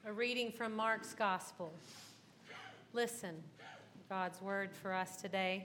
A reading from Mark's Gospel. Listen, God's word for us today.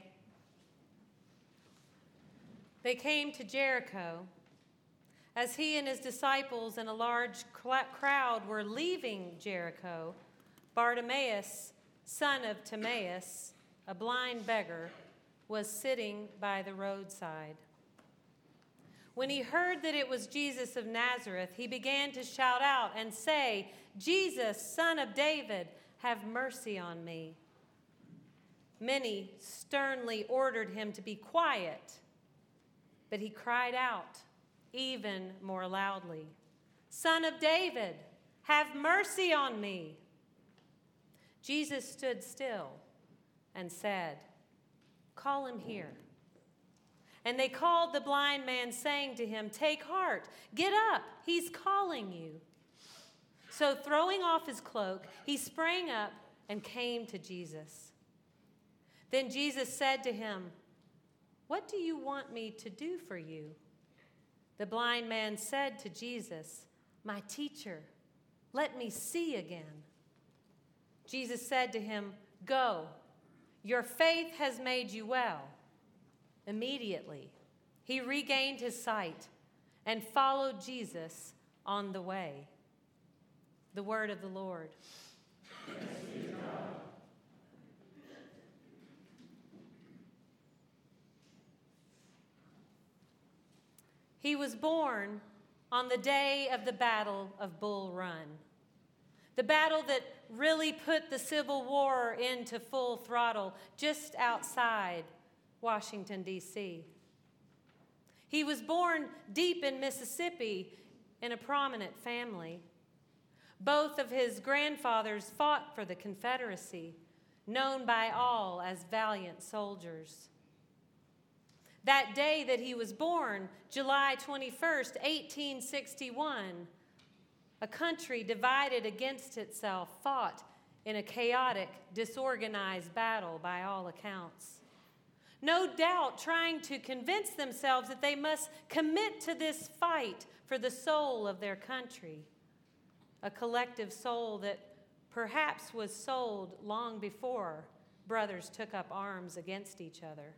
They came to Jericho. As he and his disciples and a large crowd were leaving Jericho, Bartimaeus, son of Timaeus, a blind beggar, was sitting by the roadside. When he heard that it was Jesus of Nazareth, he began to shout out and say, "Jesus, Son of David, have mercy on me." Many sternly ordered him to be quiet, but he cried out even more loudly, "Son of David, have mercy on me." Jesus stood still and said, "Call him here." And they called the blind man, saying to him, "Take heart, get up, he's calling you." So throwing off his cloak, he sprang up and came to Jesus. Then Jesus said to him, "What do you want me to do for you?" The blind man said to Jesus, "My teacher, let me see again." Jesus said to him, "Go, your faith has made you well." Immediately, he regained his sight and followed Jesus on the way. The word of the Lord. Thanks be to God. He was born on the day of the Battle of Bull Run, the battle that really put the Civil War into full throttle just outside Washington, D.C. He was born deep in Mississippi in a prominent family. Both of his grandfathers fought for the Confederacy, known by all as valiant soldiers. That day that he was born, July 21st, 1861, a country divided against itself fought in a chaotic, disorganized battle by all accounts. No doubt trying to convince themselves that they must commit to this fight for the soul of their country, a collective soul that perhaps was sold long before brothers took up arms against each other.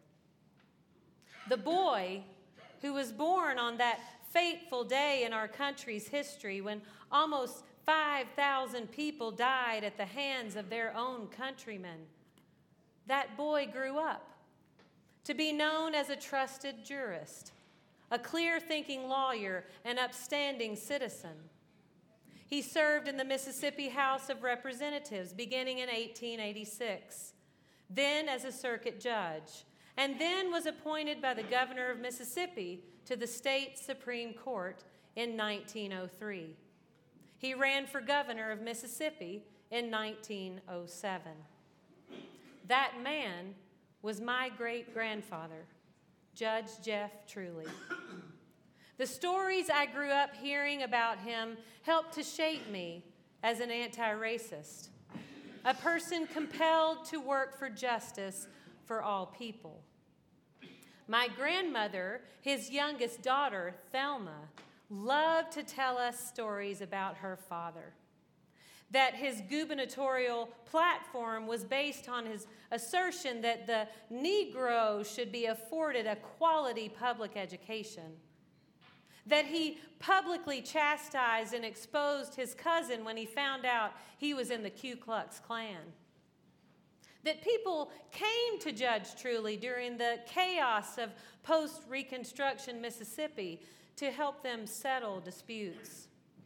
The boy who was born on that fateful day in our country's history when almost 5,000 people died at the hands of their own countrymen, that boy grew up to be known as a trusted jurist, a clear-thinking lawyer, and upstanding citizen. He served in the Mississippi House of Representatives beginning in 1886, then as a circuit judge, and then was appointed by the governor of Mississippi to the state Supreme Court in 1903. He ran for governor of Mississippi in 1907. That man was my great-grandfather, Judge Jeff Truly. The stories I grew up hearing about him helped to shape me as an anti-racist, a person compelled to work for justice for all people. My grandmother, his youngest daughter, Thelma, loved to tell us stories about her father, that his gubernatorial platform was based on his assertion that the Negro should be afforded a quality public education, that he publicly chastised and exposed his cousin when he found out he was in the Ku Klux Klan, that people came to Judge Truly during the chaos of post-Reconstruction Mississippi to help them settle disputes.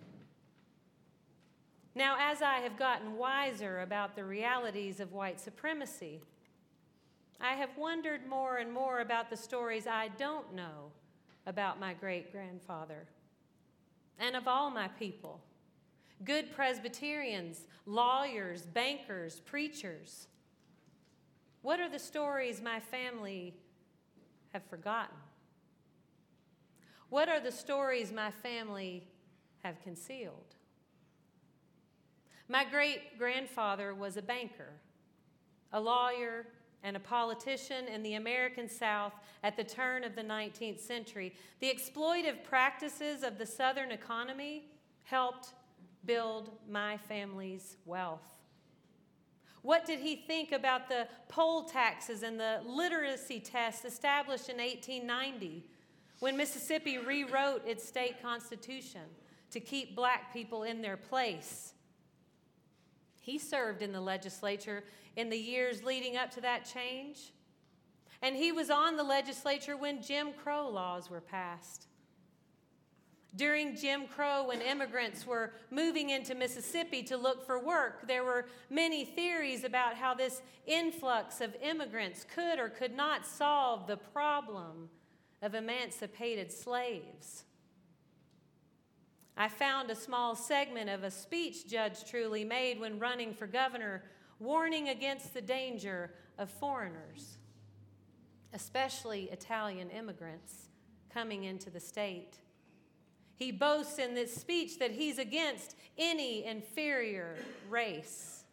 Now, as I have gotten wiser about the realities of white supremacy, I have wondered more and more about the stories I don't know about my great-grandfather and of all my people, good Presbyterians, lawyers, bankers, preachers. What are the stories my family have forgotten? What are the stories my family have concealed? My great-grandfather was a banker, a lawyer, and a politician in the American South at the turn of the 19th century. The exploitive practices of the Southern economy helped build my family's wealth? What did he think about the poll taxes and the literacy test established in 1890 when Mississippi rewrote its state constitution to keep black people in their place? He served in the legislature in the years leading up to that change, and he was on the legislature when Jim Crow laws were passed. During Jim Crow, when immigrants were moving into Mississippi to look for work, there were many theories about how this influx of immigrants could or could not solve the problem of emancipated slaves. I found a small segment of a speech Judge Truly made when running for governor, warning against the danger of foreigners, especially Italian immigrants, coming into the state. He boasts in this speech that he's against any inferior race.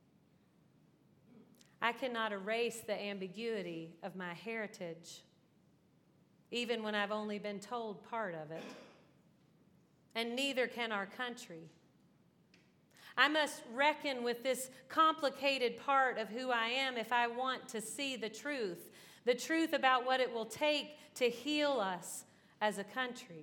I cannot erase the ambiguity of my heritage, even when I've only been told part of it. And neither can our country. I must reckon with this complicated part of who I am if I want to see the truth about what it will take to heal us as a country.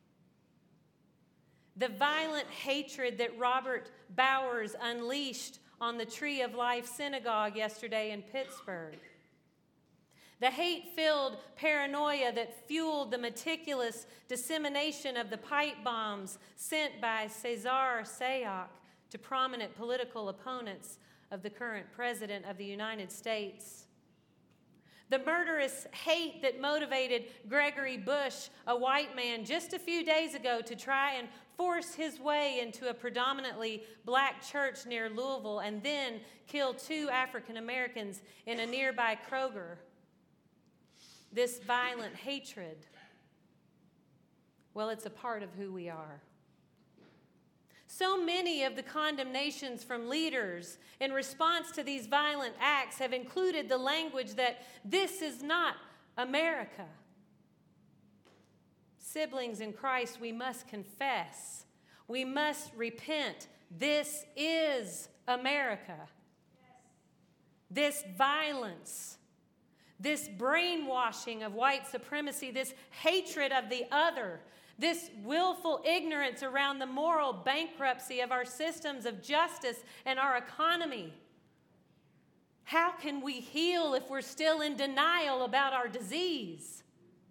The violent hatred that Robert Bowers unleashed on the Tree of Life Synagogue yesterday in Pittsburgh. The hate-filled paranoia that fueled the meticulous dissemination of the pipe bombs sent by Cesar Sayoc to prominent political opponents of the current President of the United States. The murderous hate that motivated Gregory Bush, a white man, just a few days ago to try and force his way into a predominantly black church near Louisville and then kill 2 African Americans in a nearby Kroger. This violent hatred, well, it's a part of who we are. So many of the condemnations from leaders in response to these violent acts have included the language that this is not America. Siblings in Christ, we must confess. We must repent. This is America. This violence, this brainwashing of white supremacy, this hatred of the other, this willful ignorance around the moral bankruptcy of our systems of justice and our economy. How can we heal if we're still in denial about our disease?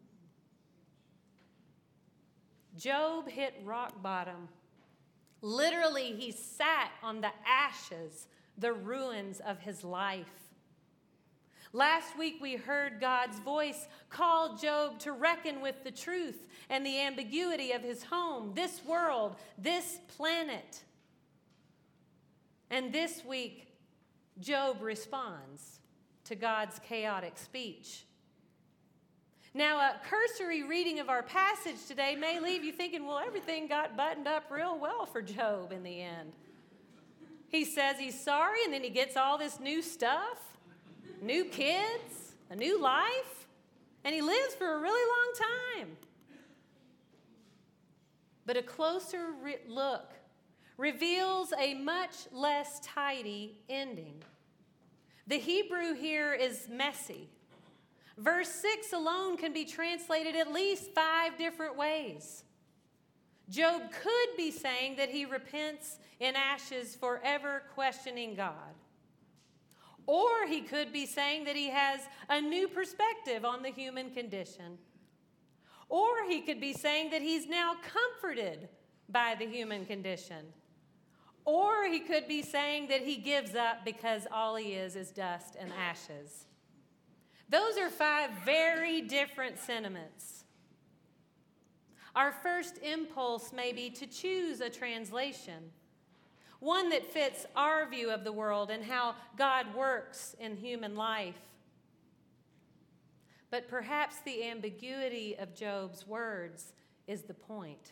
Job hit rock bottom. Literally, he sat on the ashes, the ruins of his life. Last week, we heard God's voice call Job to reckon with the truth and the ambiguity of his home, this world, this planet. And this week, Job responds to God's chaotic speech. Now, a cursory reading of our passage today may leave you thinking, well, everything got buttoned up real well for Job in the end. He says he's sorry, and then he gets all this new stuff. New kids, a new life, and he lives for a really long time. But a closer look reveals a much less tidy ending. The Hebrew here is messy. Verse 6 alone can be translated at least 5 different ways. Job could be saying that he repents in ashes, forever questioning God. Or he could be saying that he has a new perspective on the human condition. Or he could be saying that he's now comforted by the human condition. Or he could be saying that he gives up because all he is dust and ashes. Those are 5 very different sentiments. Our first impulse may be to choose a translation, one that fits our view of the world and how God works in human life. But perhaps the ambiguity of Job's words is the point.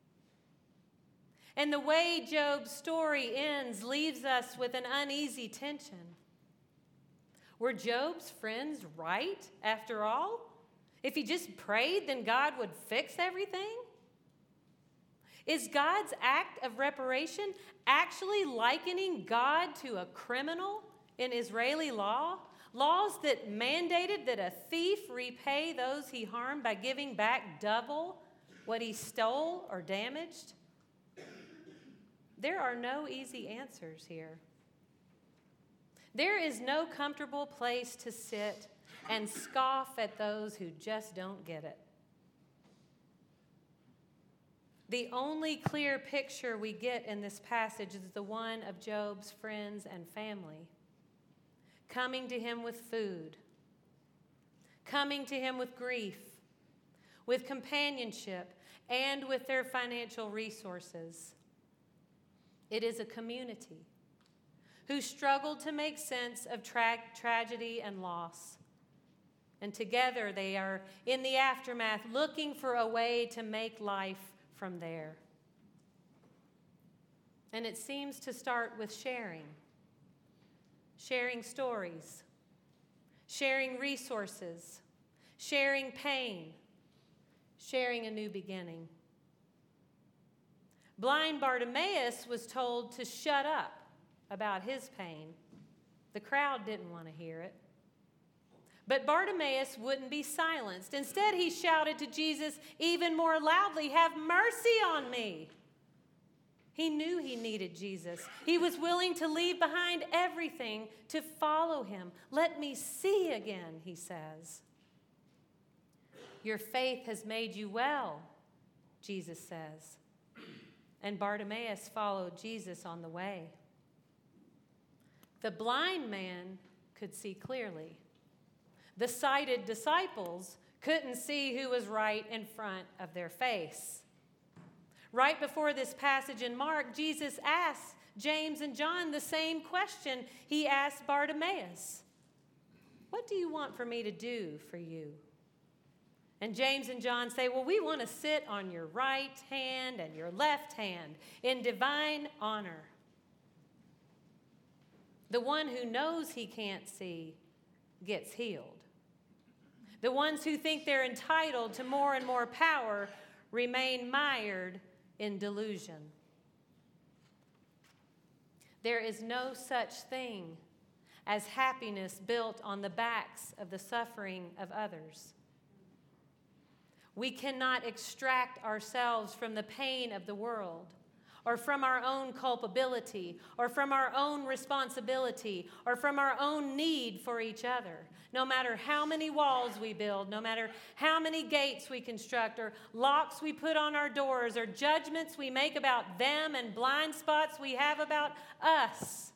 And the way Job's story ends leaves us with an uneasy tension. Were Job's friends right after all? If he just prayed, then God would fix everything? Is God's act of reparation actually likening God to a criminal in Israeli law? Laws that mandated that a thief repay those he harmed by giving back double what he stole or damaged? There are no easy answers here. There is no comfortable place to sit and scoff at those who just don't get it. The only clear picture we get in this passage is the one of Job's friends and family, coming to him with food, coming to him with grief, with companionship, and with their financial resources. It is a community who struggled to make sense of tragedy and loss. And together they are in the aftermath looking for a way to make life from there. And it seems to start with sharing stories, sharing resources, sharing pain, sharing a new beginning. Blind Bartimaeus was told to shut up about his pain. The crowd didn't want to hear it. But Bartimaeus wouldn't be silenced. Instead, he shouted to Jesus even more loudly, "Have mercy on me." He knew he needed Jesus. He was willing to leave behind everything to follow him. "Let me see again," he says. "Your faith has made you well," Jesus says. And Bartimaeus followed Jesus on the way. The blind man could see clearly. The sighted disciples couldn't see who was right in front of their face. Right before this passage in Mark, Jesus asked James and John the same question he asked Bartimaeus. "What do you want for me to do for you?" And James and John say, "Well, we want to sit on your right hand and your left hand in divine honor." The one who knows he can't see gets healed. The ones who think they're entitled to more and more power remain mired in delusion. There is no such thing as happiness built on the backs of the suffering of others. We cannot extract ourselves from the pain of the world, or from our own culpability, or from our own responsibility, or from our own need for each other. No matter how many walls we build, no matter how many gates we construct, or locks we put on our doors, or judgments we make about them and blind spots we have about us,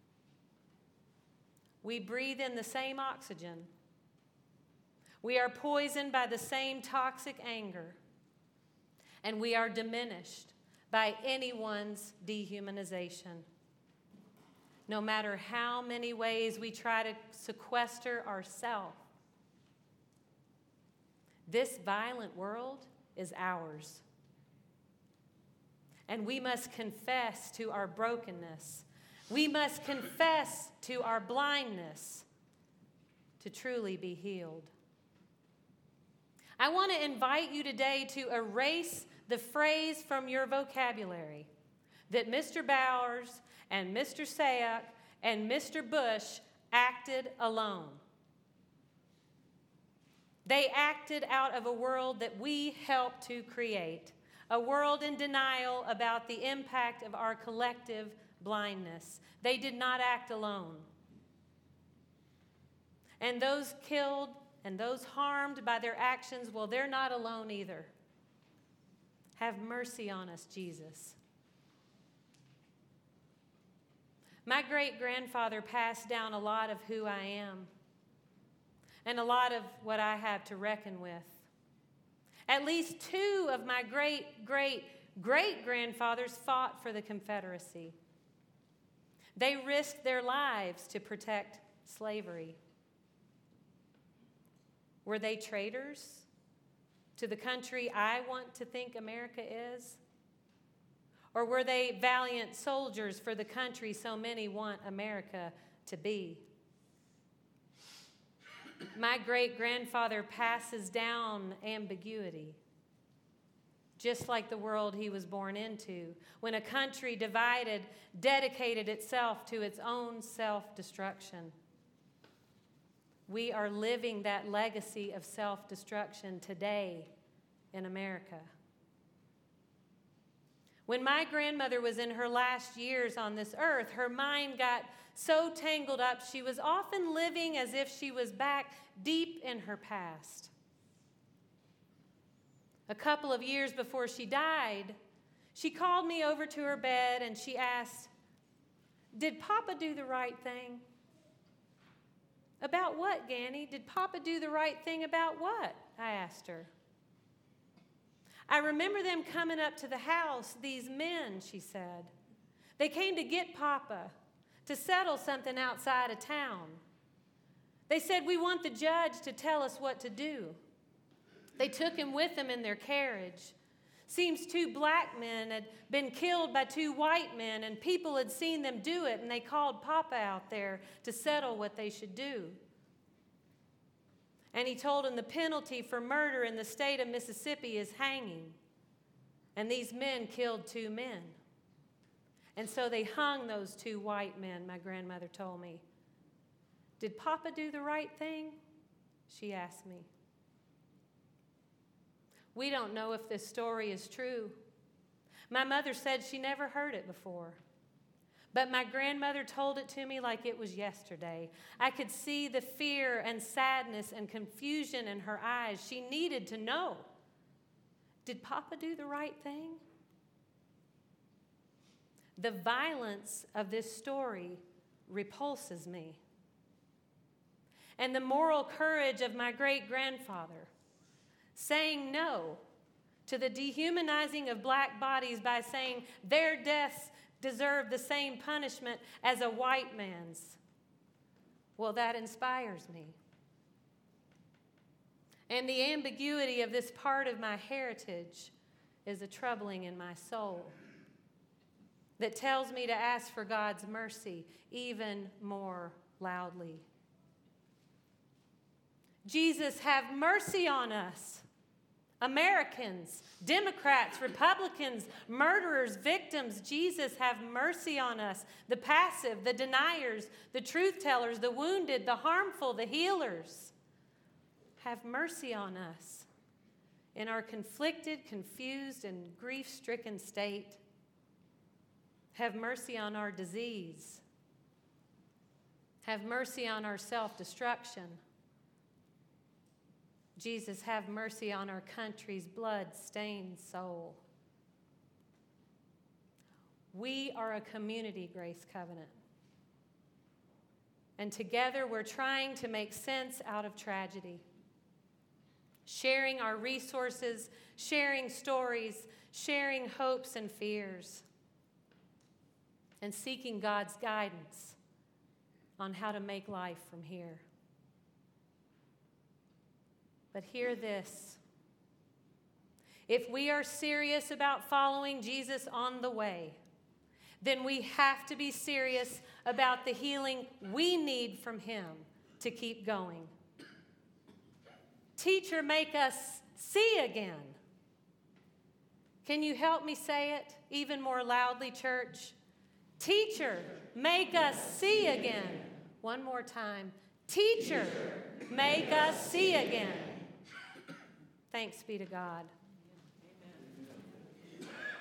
we breathe in the same oxygen. We are poisoned by the same toxic anger, and we are diminished by anyone's dehumanization. No matter how many ways we try to sequester ourselves, this violent world is ours. And we must confess to our brokenness. We must confess to our blindness to truly be healed. I want to invite you today to erase the phrase from your vocabulary that Mr. Bowers and Mr. Sayak and Mr. Bush acted alone. They acted out of a world that we helped to create, a world in denial about the impact of our collective blindness. They did not act alone. And those killed and those harmed by their actions, well, they're not alone either. Have mercy on us, Jesus. My great-grandfather passed down a lot of who I am and a lot of what I have to reckon with. At least two of my great-great-great-grandfathers fought for the Confederacy. They risked their lives to protect slavery. Were they traitors to the country I want to think America is? Or were they valiant soldiers for the country so many want America to be? My great-grandfather passes down ambiguity. just like the world he was born into, when a country divided dedicated itself to its own self-destruction. We are living that legacy of self-destruction today in America. When my grandmother was in her last years on this earth, her mind got so tangled up, she was often living as if she was back deep in her past. A couple of years before she died, she called me over to her bed and she asked, "Did Papa do the right thing?" "About what, Ganny? Did Papa do the right thing about what?" I asked her. "I remember them coming up to the house, these men," she said. "They came to get Papa, to settle something outside of town. They said, 'We want the judge to tell us what to do.' They took him with them in their carriage. Seems 2 black men had been killed by 2 white men, and people had seen them do it, and they called Papa out there to settle what they should do. And he told him the penalty for murder in the state of Mississippi is hanging. And these men killed 2 men. And so they hung those 2 white men," my grandmother told me. "Did Papa do the right thing?" she asked me. We don't know if this story is true. My mother said she never heard it before. But my grandmother told it to me like it was yesterday. I could see the fear and sadness and confusion in her eyes. She needed to know. Did Papa do the right thing? The violence of this story repulses me. And the moral courage of my great-grandfather, saying no to the dehumanizing of black bodies by saying their deaths deserve the same punishment as a white man's. Well, that inspires me. And the ambiguity of this part of my heritage is a troubling in my soul that tells me to ask for God's mercy even more loudly. Jesus, have mercy on us. Americans, Democrats, Republicans, murderers, victims, Jesus, have mercy on us. The passive, the deniers, the truth tellers, the wounded, the harmful, the healers. Have mercy on us in our conflicted, confused, and grief-stricken state. Have mercy on our disease. Have mercy on our self-destruction. Jesus, have mercy on our country's blood-stained soul. We are a community, Grace Covenant. And together we're trying to make sense out of tragedy. Sharing our resources, sharing stories, sharing hopes and fears. And seeking God's guidance on how to make life from here. But hear this. If we are serious about following Jesus on the way, then we have to be serious about the healing we need from him to keep going. Teacher, make us see again. Can you help me say it even more loudly, church? Teacher, make us see again. One more time. Teacher, make us see again. Thanks be to God.